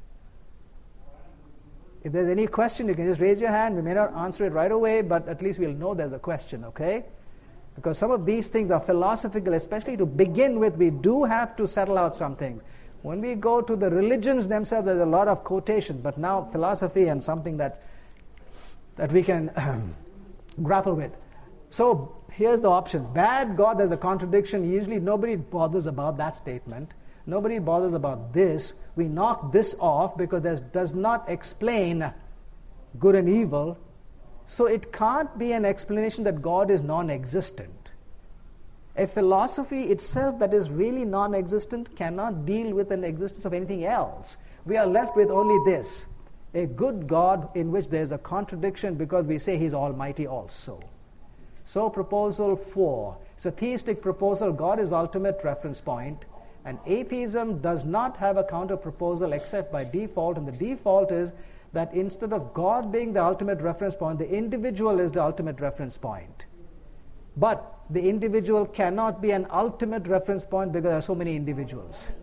Speaker 1: If there's any question, you can just raise your hand. We may not answer it right away, but at least we'll know there's a question, okay? Because some of these things are philosophical, especially to begin with. We do have to settle out some things. When we go to the religions themselves, there's a lot of quotations, but now philosophy and something that that we can um, grapple with. So here's the options. Bad God, there's a contradiction. Usually nobody bothers about that statement. Nobody bothers about this. We knock this off because this does not explain good and evil. So it can't be an explanation that God is non-existent. A philosophy itself that is really non-existent cannot deal with an existence of anything else. We are left with only this. A good God in which there is a contradiction because we say He's almighty also. So proposal four. It's a theistic proposal. God is ultimate reference point. And atheism does not have a counter proposal except by default. And the default is that instead of God being the ultimate reference point, the individual is the ultimate reference point. But the individual cannot be an ultimate reference point because there are so many individuals.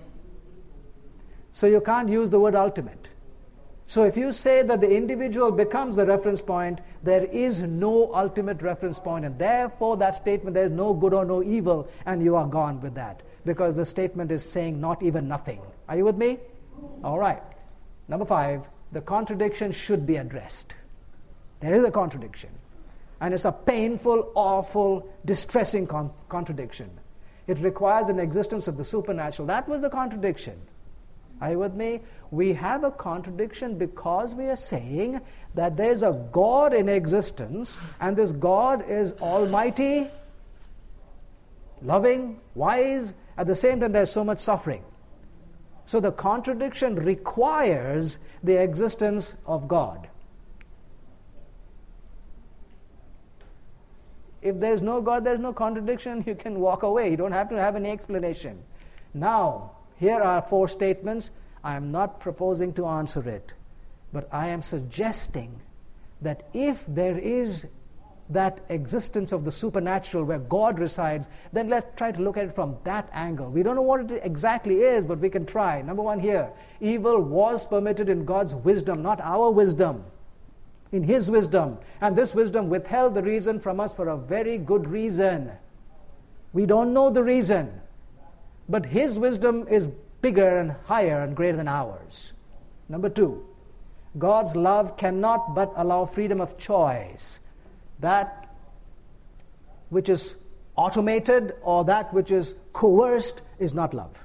Speaker 1: So you can't use the word ultimate. So if you say that the individual becomes the reference point, there is no ultimate reference point, and therefore that statement, there is no good or no evil, and you are gone with that, because the statement is saying not even nothing. Are you with me? All right. Number five, the contradiction should be addressed. There is a contradiction, and it's a painful, awful, distressing con- contradiction. It requires an existence of the supernatural. That was the contradiction. Are you with me? We have a contradiction because we are saying that there is a God in existence, and this God is almighty, loving, wise. At the same time, there's so much suffering. So the contradiction requires the existence of God. If there's no God, there's no contradiction, you can walk away. You don't have to have any explanation. Now, here are four statements. I am not proposing to answer it, but I am suggesting that if there is that existence of the supernatural where God resides, then let's try to look at it from that angle. We don't know what it exactly is, but we can try. Number one here, evil was permitted in God's wisdom, not our wisdom, in His wisdom. And this wisdom withheld the reason from us for a very good reason. We don't know the reason, but His wisdom is bigger and higher and greater than ours. Number two, God's love cannot but allow freedom of choice. That which is automated or that which is coerced is not love.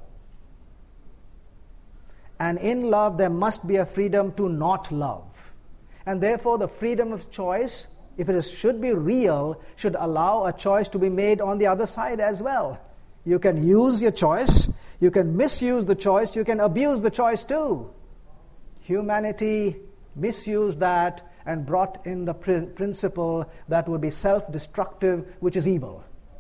Speaker 1: And in love there must be a freedom to not love. And therefore the freedom of choice, if it is, should be real, should allow a choice to be made on the other side as well. You can use your choice, you can misuse the choice, you can abuse the choice too. Humanity misused that and brought in the pr- principle that would be self-destructive, which is evil.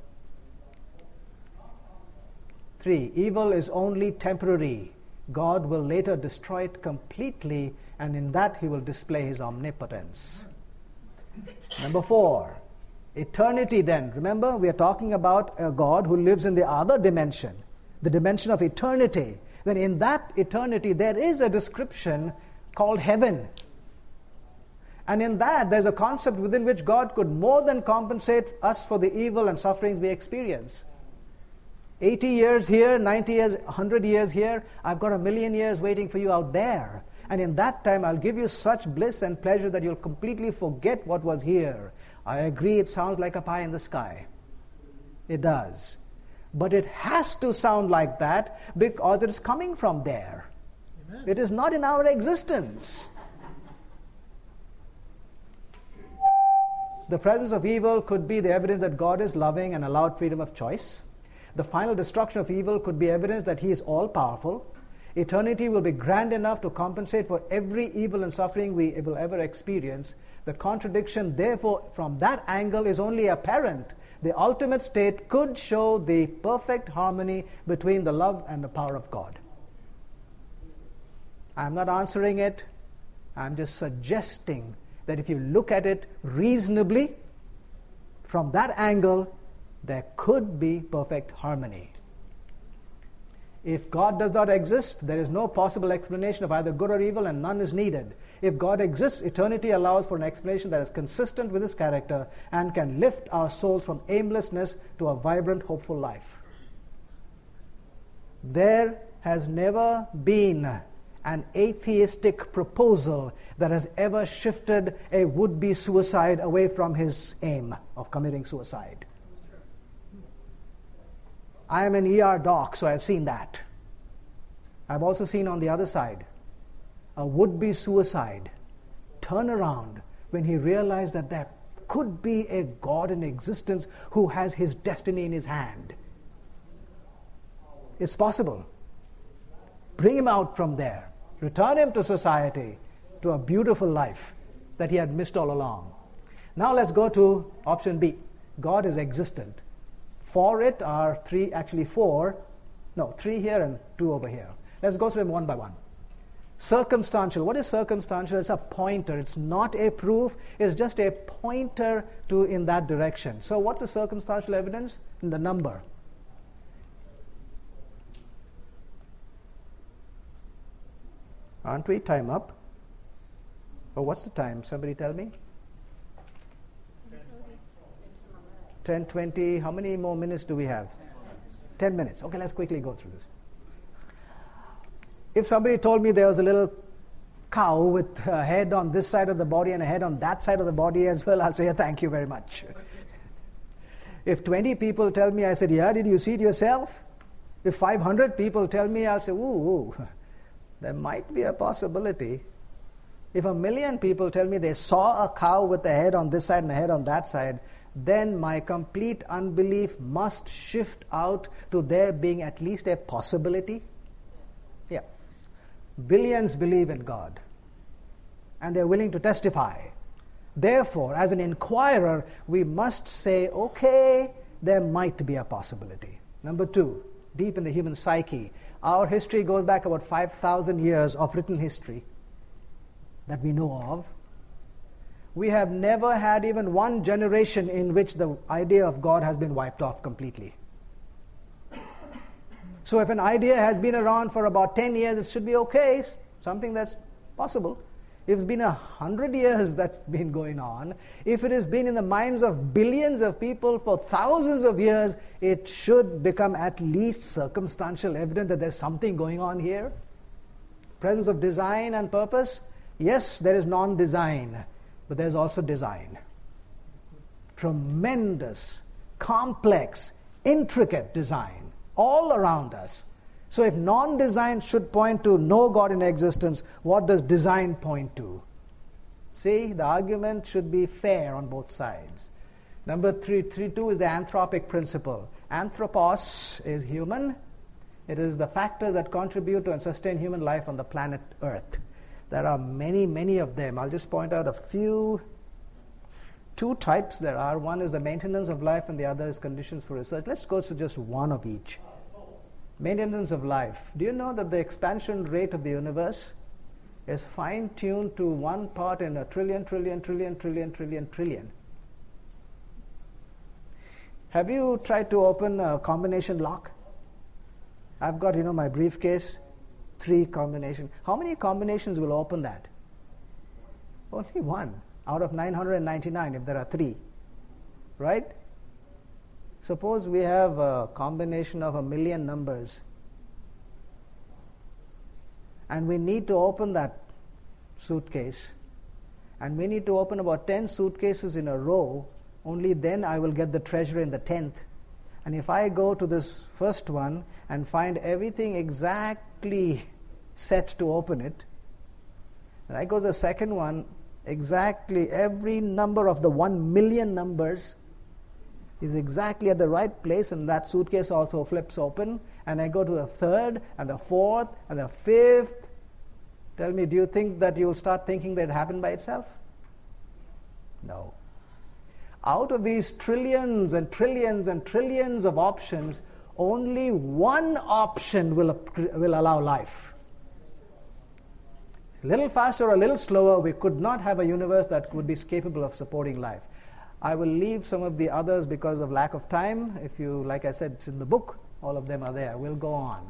Speaker 1: Three, evil is only temporary. God will later destroy it completely, and in that He will display His omnipotence. Number four, eternity then. Remember, we are talking about a God who lives in the other dimension, the dimension of eternity. Then in that eternity, there is a description called heaven. And in that, there's a concept within which God could more than compensate us for the evil and sufferings we experience. eighty years here, ninety years, one hundred years here, I've got a million years waiting for you out there. And in that time, I'll give you such bliss and pleasure that you'll completely forget what was here. I agree, it sounds like a pie in the sky. It does. But it has to sound like that because it is coming from there. Amen. It is not in our existence. The presence of evil could be the evidence that God is loving and allowed freedom of choice. The final destruction of evil could be evidence that He is all-powerful. Eternity will be grand enough to compensate for every evil and suffering we will ever experience. The contradiction, therefore, from that angle is only apparent. The ultimate state could show the perfect harmony between the love and the power of God. I'm not answering it. I'm just suggesting that if you look at it reasonably, from that angle, there could be perfect harmony. If God does not exist, there is no possible explanation of either good or evil, and none is needed. If God exists, eternity allows for an explanation that is consistent with His character and can lift our souls from aimlessness to a vibrant, hopeful life. There has never been an atheistic proposal that has ever shifted a would-be suicide away from his aim of committing suicide. I am an E R doc, so I've seen that. I've also seen on the other side a would-be suicide turn around when he realized that there could be a God in existence who has his destiny in his hand. It's possible. Bring him out from there. Return him to society, to a beautiful life that he had missed all along. Now let's go to option B. God is existent. For it are three, actually four, no, three here and two over here. Let's go through them one by one. Circumstantial. What is circumstantial? It's a pointer. It's not a proof. It's just a pointer to in that direction. So what's the circumstantial evidence? In the number. Aren't we? Time up? Oh, what's the time? Somebody tell me. ten twenty. How many more minutes do we have? ten minutes. Okay, let's quickly go through this. If somebody told me there was a little cow with a head on this side of the body and a head on that side of the body as well, I'll say, thank you very much. If twenty people tell me, I said, yeah, did you see it yourself? If five hundred people tell me, I'll say, ooh, ooh, there might be a possibility. If a million people tell me they saw a cow with a head on this side and a head on that side, then my complete unbelief must shift out to there being at least a possibility. Yeah. Billions believe in God, and they're willing to testify. Therefore, as an inquirer, we must say, okay, there might be a possibility. Number two, deep in the human psyche, our history goes back about five thousand years of written history that we know of. We have never had even one generation in which the idea of God has been wiped off completely. So if an idea has been around for about ten years, it should be okay, something that's possible. If it's been a hundred years that's been going on, if it has been in the minds of billions of people for thousands of years, it should become at least circumstantial evidence that there's something going on here. Presence of design and purpose? Yes, there is non-design. But there's also design. Tremendous, complex, intricate design all around us. So if non-design should point to no God in existence, what does design point to? See, the argument should be fair on both sides. Number three, three two is the anthropic principle. Anthropos is human. It is the factors that contribute to and sustain human life on the planet Earth. There are many, many of them. I'll just point out a few. Two types there are. One is the maintenance of life and the other is conditions for research. Let's go to just one of each. Maintenance of life. Do you know that the expansion rate of the universe is fine-tuned to one part in a trillion, trillion, trillion, trillion, trillion, trillion? Have you tried to open a combination lock? I've got, you know, my briefcase. Three combination. How many combinations will open that? Only one out of nine hundred ninety-nine if there are three. Right? Suppose we have a combination of a million numbers and we need to open that suitcase, and we need to open about ten suitcases in a row. Only then I will get the treasure in the tenth. And if I go to this first one and find everything exactly set to open it, then I go to the second one, exactly every number of the one million numbers is exactly at the right place, and that suitcase also flips open. And I go to the third and the fourth and the fifth. Tell me, do you think that you will start thinking that it happened by itself? No. Out of these trillions and trillions and trillions of options, only one option will, will allow life. A little faster or a little slower, we could not have a universe that would be capable of supporting life. I will leave some of the others because of lack of time. If you, like I said, it's in the book. All of them are there. We'll go on.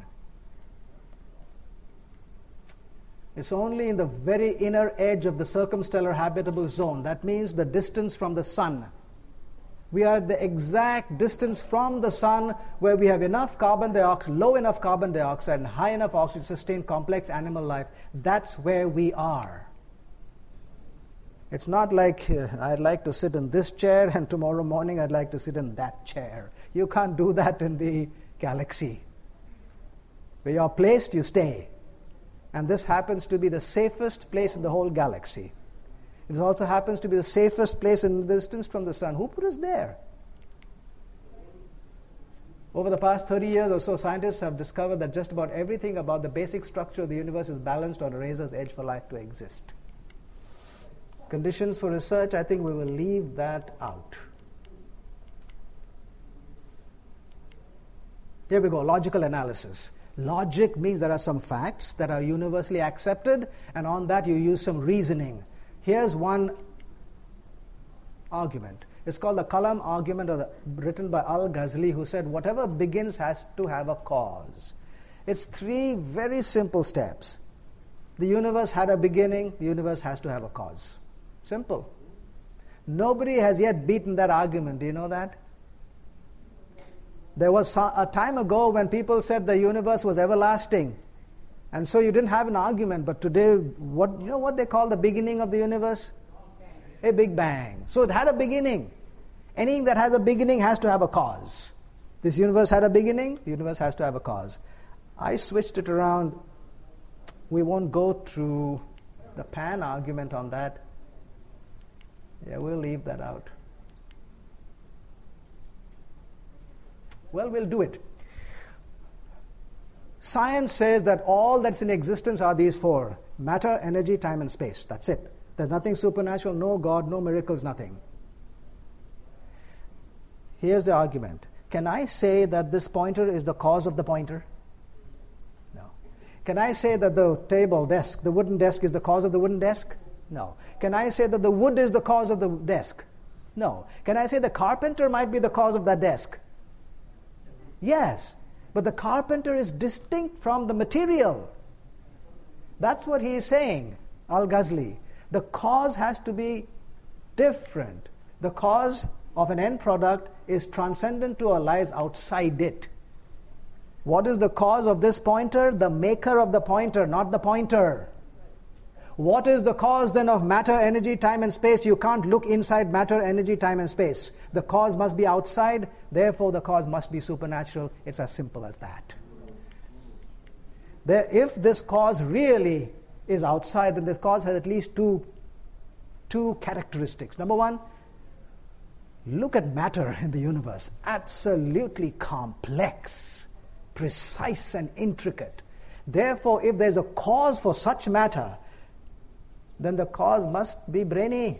Speaker 1: It's only in the very inner edge of the circumstellar habitable zone. That means the distance from the sun. We are at the exact distance from the sun where we have enough carbon dioxide, low enough carbon dioxide, and high enough oxygen to sustain complex animal life. That's where we are. It's not like uh, I'd like to sit in this chair and tomorrow morning I'd like to sit in that chair. You can't do that in the galaxy. Where you're placed, you stay. And this happens to be the safest place in the whole galaxy. It also happens to be the safest place in the distance from the sun. Who put us there? Over the past thirty years or so, scientists have discovered that just about everything about the basic structure of the universe is balanced on a razor's edge for life to exist. Conditions for research, I think we will leave that out. Here we go, logical analysis. Logic means there are some facts that are universally accepted, and on that you use some reasoning. Here's one argument. It's called the Kalam argument, or the, written by Al-Ghazali, who said whatever begins has to have a cause. It's three very simple steps. The universe had a beginning, the universe has to have a cause. Simple. Nobody has yet beaten that argument. Do you know that? There was a time ago when people said the universe was everlasting. And so you didn't have an argument. But today, what you know what they call the beginning of the universe? A Big Bang. So it had a beginning. Anything that has a beginning has to have a cause. This universe had a beginning, the universe has to have a cause. I switched it around. We won't go through the Pan argument on that. Yeah, we'll leave that out. Well, we'll do it. Science says that all that's in existence are these four: matter, energy, time, and space. That's it. There's nothing supernatural, no God, no miracles, nothing. Here's the argument. Can I say that this pointer is the cause of the pointer? No. Can I say that the table, desk, the wooden desk is the cause of the wooden desk? No. Can I say that the wood is the cause of the desk? No. Can I say the carpenter might be the cause of that desk? Yes. But the carpenter is distinct from the material. That's what he is saying, Al-Ghazali. The cause has to be different. The cause of an end product is transcendent to or lies outside it. What is the cause of this pointer? The maker of the pointer, not the pointer. What is the cause then of matter, energy, time, and space? You can't look inside matter, energy, time, and space. The cause must be outside, therefore the cause must be supernatural. It's as simple as that. There, if this cause really is outside, then this cause has at least two, two characteristics. Number one, look at matter in the universe. Absolutely complex, precise, and intricate. Therefore, if there's a cause for such matter, then the cause must be brainy.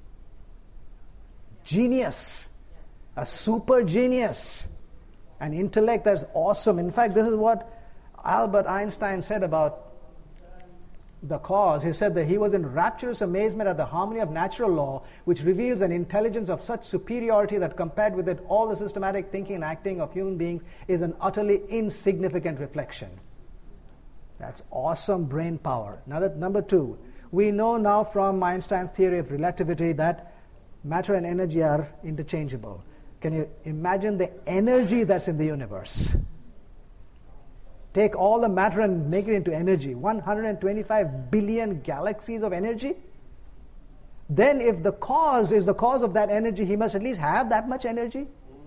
Speaker 1: Genius. A super genius. An intellect that's awesome. In fact, this is what Albert Einstein said about the cause. He said that he was in rapturous amazement at the harmony of natural law, which reveals an intelligence of such superiority that compared with it, all the systematic thinking and acting of human beings is an utterly insignificant reflection. That's awesome brain power. Now that number two, we know now from Einstein's theory of relativity that matter and energy are interchangeable. Can you imagine the energy that's in the universe? Take all the matter and make it into energy. one hundred twenty-five billion galaxies of energy. Then if the cause is the cause of that energy, he must at least have that much energy.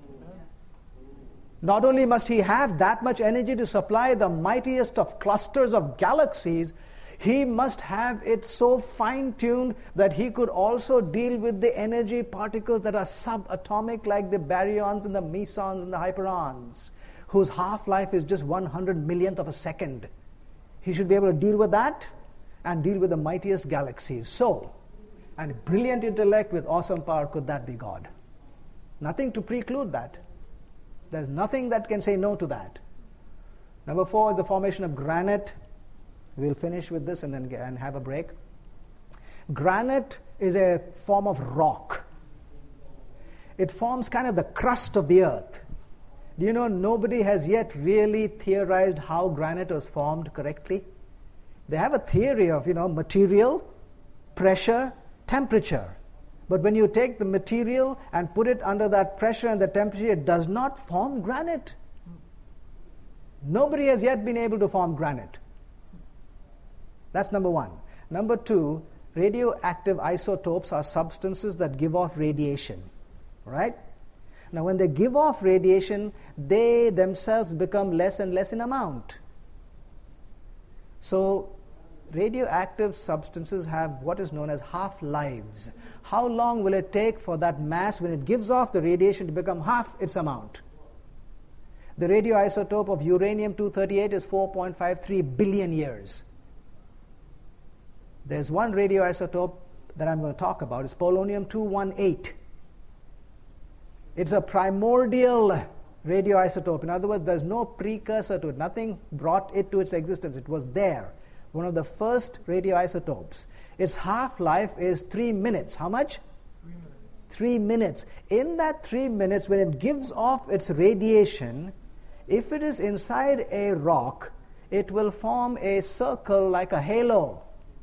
Speaker 1: Not only must he have that much energy to supply the mightiest of clusters of galaxies, he must have it so fine-tuned that he could also deal with the energy particles that are subatomic, like the baryons and the mesons and the hyperons, whose half-life is just one hundred millionth of a second. He should be able to deal with that and deal with the mightiest galaxies. So, and brilliant intellect with awesome power, could that be God? Nothing to preclude that. There's nothing that can say no to that. Number four is the formation of granite. We'll finish with this and then get, and have a break. Granite is a form of rock. It forms kind of the crust of the earth. Do you know nobody has yet really theorized how granite was formed correctly? They have a theory of, you know, material, pressure, temperature. But when you take the material and put it under that pressure and the temperature, it does not form granite. Nobody has yet been able to form granite. That's number one. Number two, radioactive isotopes are substances that give off radiation. Right? Now, when they give off radiation, they themselves become less and less in amount. So, radioactive substances have what is known as half-lives. How long will it take for that mass, when it gives off the radiation, to become half its amount? The radioisotope of uranium two thirty-eight is four point five three billion years. There's one radioisotope that I'm going to talk about. It's polonium two eighteen. It's a primordial radioisotope. In other words, there's no precursor to it. Nothing brought it to its existence. It was there. One of the first radioisotopes. Its half-life is three minutes. How much?
Speaker 2: Three minutes.
Speaker 1: Three minutes. In that three minutes, when it gives off its radiation, if it is inside a rock, it will form a circle like a halo.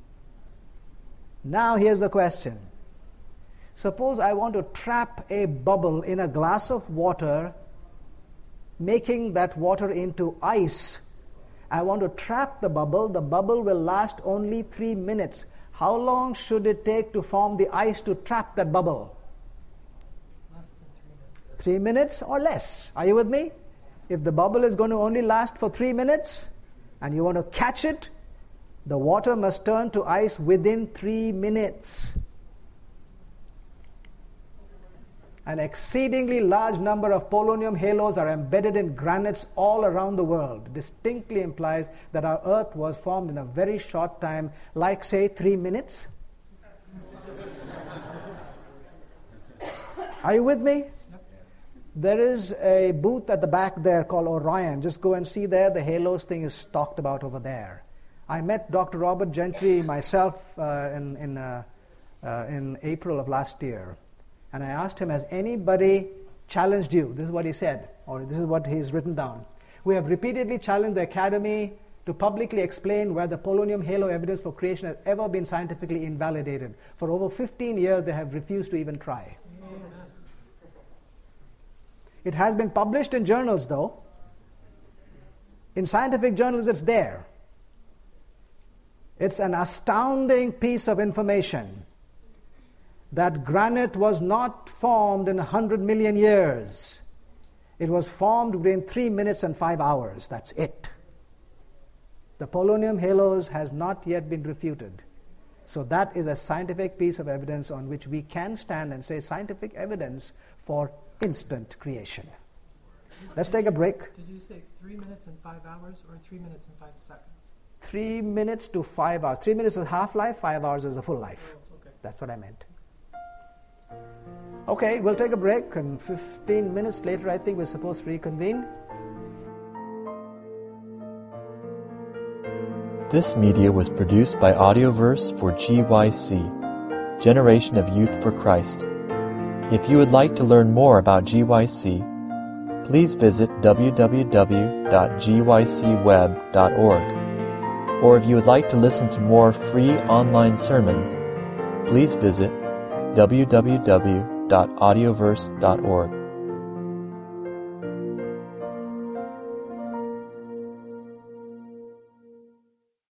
Speaker 1: Now here's the question. Suppose I want to trap a bubble in a glass of water, making that water into ice. I want to trap the bubble. The bubble will last only three minutes. How long should it take to form the ice to trap that bubble?
Speaker 2: Less than three minutes.
Speaker 1: Three minutes or less. Are you with me? If the bubble is going to only last for three minutes, and you want to catch it, the water must turn to ice within three minutes. An exceedingly large number of polonium halos are embedded in granites all around the world. Distinctly implies that our Earth was formed in a very short time, like, say, three minutes. Are you with me? There is a booth at the back there called Orion. Just go and see there. The halos thing is talked about over there. I met Doctor Robert Gentry myself uh, in, in, uh, uh, in April of last year. And I asked him, has anybody challenged you? This is what he said, or this is what he's written down. We have repeatedly challenged the Academy to publicly explain where the polonium halo evidence for creation has ever been scientifically invalidated. For over fifteen years, they have refused to even try. It has been published in journals, though. In scientific journals, it's there. It's an astounding piece of information that granite was not formed in one hundred million years. It was formed within three minutes and five hours. That's it. The polonium halos has not yet been refuted. So that is a scientific piece of evidence on which we can stand and say scientific evidence for instant creation. Let's take a break.
Speaker 2: Did you say three minutes and five hours or three minutes and five seconds?
Speaker 1: Three minutes to five hours. Three minutes is half-life, five hours is a full life.
Speaker 2: Oh, okay.
Speaker 1: That's what I meant. Okay, we'll take a break, and fifteen minutes later, I think we're supposed to reconvene.
Speaker 3: This media was produced by Audioverse for G Y C, Generation of Youth for Christ. If you would like to learn more about G Y C, please visit w w w dot g y c web dot org. Or if you would like to listen to more free online sermons, please visit w w w dot audioverse dot org.